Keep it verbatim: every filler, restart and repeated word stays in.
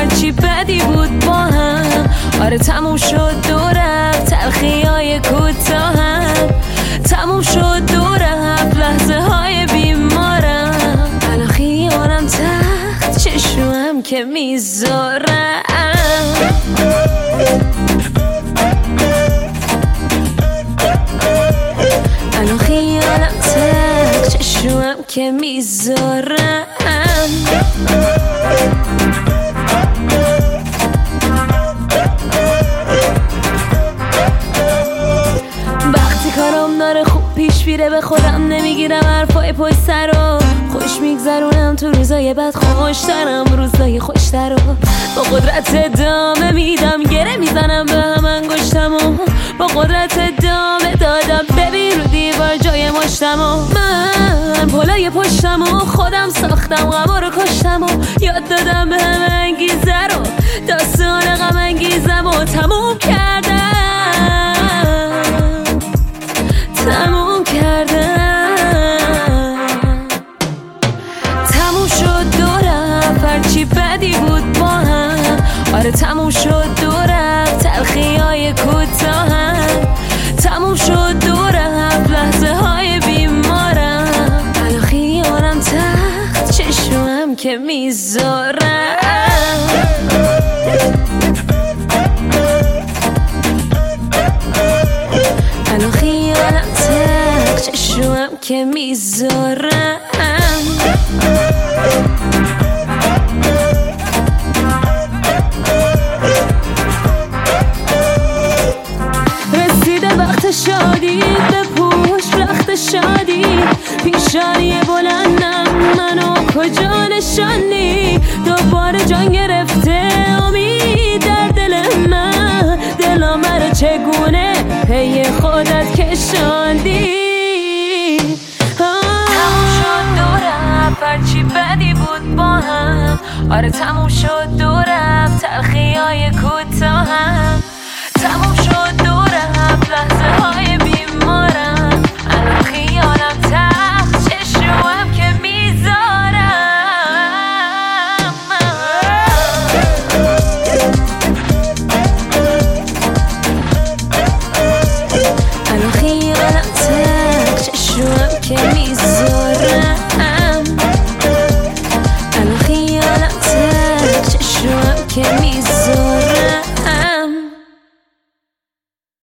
هرچی بدی بود با هم. آره تموم شد دو رفت تلخی های کوتاهم، تموم شد دو رفت لحظه های بیمارم. الان خیالم تخت چشمم که میذارم، الان خیالم تخت چشمم که میذارم. وقتی کارم داره خوب پیش میره به خودم نمیگیرم حرفای پشت سر رو، خوش میگذرونم تو روزای بد خوشترم روزای خوشتر رو. با قدرت ادامه میدم گره میزنم به هم انگشتمو، با قدرت ادامه دادم ببین رو دیوار جای مشتمو. من پلای پشتمو خودم ساختم غما رو کشتمو، یاد دادم به همه انگیزه رو داستان غم انگیزمو تموم کردم، تموم کردم. تموم شد دو رفت هرچی بدی بود با هم. آره تموم شد دو رفت تلخی های کوتاهم، تموم شد دو رفت لحظه های بیمارم. الان خیالم تخت چشمم که میذارم، الان خیالم تخت چشمم که میذارم. رسیده وقت شادی بپوش رخت شادی، پیشانی بلندم منو کجا نشانی. دوباره جان گرفته امید در دل من، دلا مرا چگونه پی خودت کشاندی. تموم شد دو رفت هرچی بدی بود با هم. آره تموم شد دو